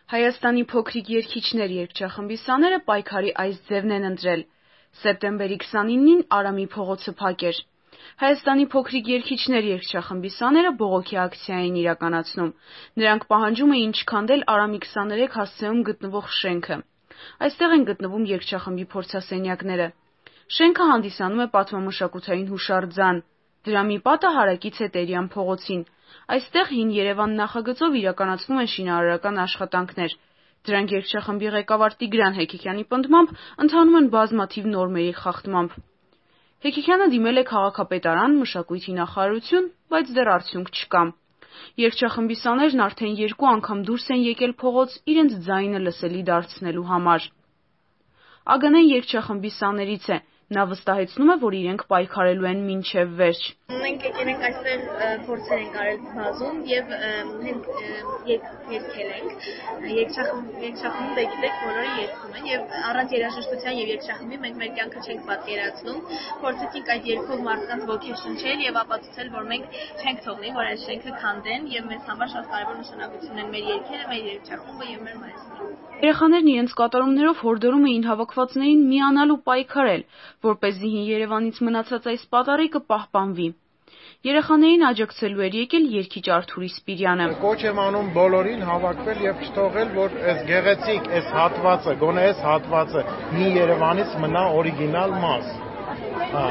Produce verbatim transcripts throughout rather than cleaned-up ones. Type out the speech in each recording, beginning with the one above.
Հայաստանի փոքրիկ երգիչներ երգչախմբի սաները պայքարի այս ձևն են ընտրել։ Սեպտեմբերի քսանինին Արամի փողոցը փակ էր։ Հայաստանի փոքրիկ երգիչներ երգչախմբի սաները բողոքի ակցիա էին իրականացնում։ Նրանք պահանջում էին չքանդել Արամի քսաներեք հասցեում գտնվող շենքը։ Այստեղ են գտնվում երգչախմբի փորձասենյակները։ Շենքը հանդիսանում է պատմամշակութային հուշարձան։ Դրա մի պատը հարակից է Տերյան փողոցին։ Այստեղ Հին Երևան նախագծով իրականացվում են շինարարական աշխատանքներ։ Դրանք երգչախմբի ղեկավար Տիգրան Հեքիքյանի պնդմամբ ընթանում են բազմաթիվ նորմերի խախտմամբ։ Հեքիքյանը դիմել է քաղաքապետարան, մշակույթի նախարարություն, բայց դեռ արդյունք չկա։ Երգչախմբի սաներն արդեն երկու անգամ դուրս են եկել փողոց իրենց ձայնը լսելի դարձնելու համար։ Ագնեն երգչախմբի սաներից է։ Նա վստահեցնում է, որ իրենք պայքարելու են մինչև վերջ։ Մենք եկել ենք այստեղ փորձեր ենք արել բազում եւ հենց երգել ենք։ Երգչախմբում դե գիտեք բոլորը երգում են եւ առանց երաժշտության եւ երգչախմբի մենք մեր կյանքը չենք պատկերացնում։ Փորձեցինք այդ երգով մարդկանց ոգեշնչել եւ ապացուցել, որ մենք չենք թողնի, որ այս շենքը քանդեն եւ մեզ համար շատ կարեւոր նշանակություն են մեր երգերը, մեր երգչախումբը եւ մեր մայրցները։ Երեխաներն իրենց կատարումներով հորդորում էին հավաքվածներին միանալ ու պայքարել, որպեսզի Հին Երևանից մնացած այս պատարիկը պահպանվի։ Երեխաներին աջակցելու էր եկել երգիչ Արթուր Իսպիրյանը։ Կոչ եմ անում բոլորին հավաքվել եւ չթողել, որ այս գեղեցիկ այս հատվածը, գոնե այս հատվածը Հին Երևանից մնա օրիգինալ մաս։ Հա։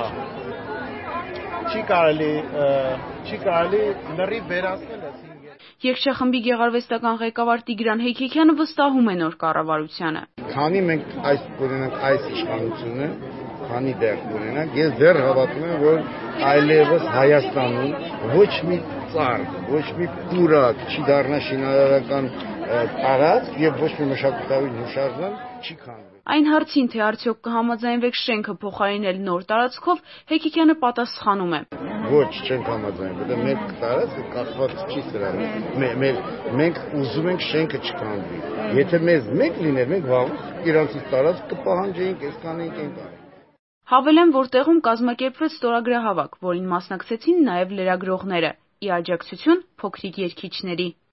Չի կարելի, չի կարելի լրիվ վերացնել այս Երգչախմբի գեղարվեստական ղեկավար Տիգրան Հեքիքյանը վստահում է նոր կառավարությանը։ Քանի մենք այս կունենանք այս իշխանությունը, քանի դեռ կունենանք, ես դեռ հավատում եմ, որ այլևս Հայաստանում ոչ մի ծառ, ոչ մի պուրակ չի դառնա շինարարական տարածք եւ ոչ մի մշակութային հուշարձան չի քանդվի։ Այն հարցին, թե արդյոք կհամաձայնվեք շենքը փոխարինել նոր տարածքով, Հեքիքյանը պատասխանում է. Ոչ, չենք համաձայնվել, մեր տարածքը կախված չի սրանից։ Մենք ուզում ենք շենքը չքանդվի։ Եթե մեզ մեկ լիներ, մենք վաղուց իրանցից տարածք կպահանջեինք, այսքան ենք այն։ Հավելեմ, որ տեղում կազմակերպվեց ստորագրահավաք, որին մասնակցեցին նաև լրագրողները՝ ի աջակցություն փոքրիկ երգիչների։